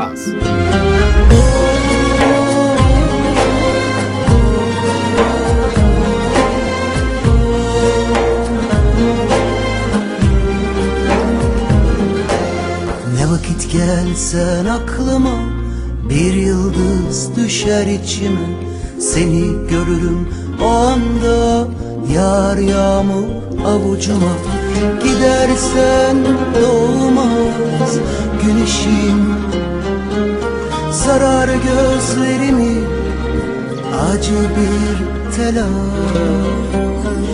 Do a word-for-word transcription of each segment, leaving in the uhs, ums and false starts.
Yılmaz. Ne vakit gelsen aklıma bir yıldız düşer içime. Seni görürüm o anda, yağar yağmur avucuma. Gidersen doğmaz güneşim, sarar gözlerimi acı bir telaş.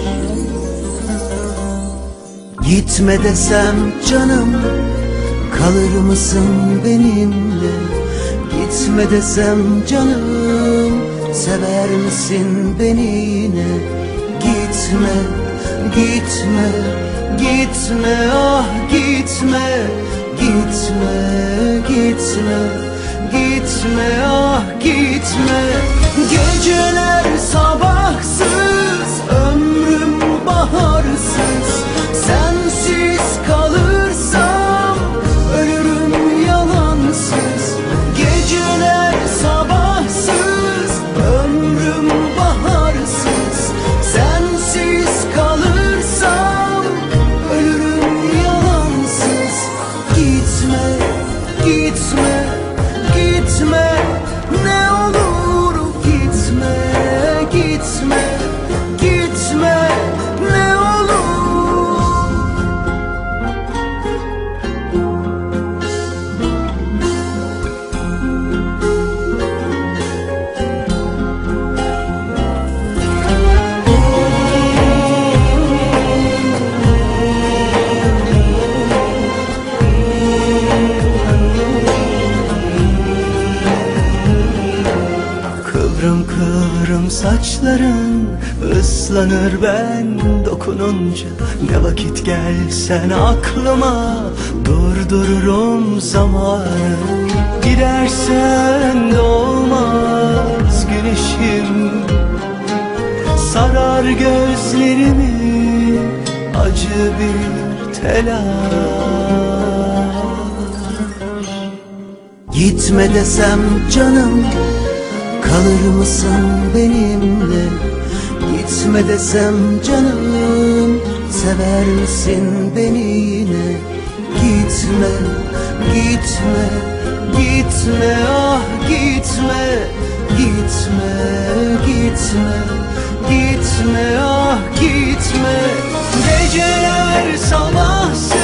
Gitme desem canım, kalır mısın benimle? Gitme desem canım, sever misin beni yine? Gitme, gitme, gitme, ah gitme, gitme, gitme, gitme, ah gitme. Geceler sabahsız, ömrüm baharsız, sensiz kalırsam ölürüm yalansız. Geceler sabahsız, ömrüm baharsız, sensiz kalırsam ölürüm yalansız. Gitme, gitme, gitme, ne olur gitme, gitme, gitme, ne olur. Kıvrım kıvrım saçların ıslanır ben dokununca. Ne vakit gelsen aklıma durdururum zamanı. Gidersen doğmaz güneşim, sarar gözlerimi acı bir telaş. Gitme desem canım, kalır mısın benimle? Gitme desem canım, sever misin beni yine? Gitme, gitme, gitme, ah gitme, gitme, gitme, gitme, ah gitme. Geceler sabahsız,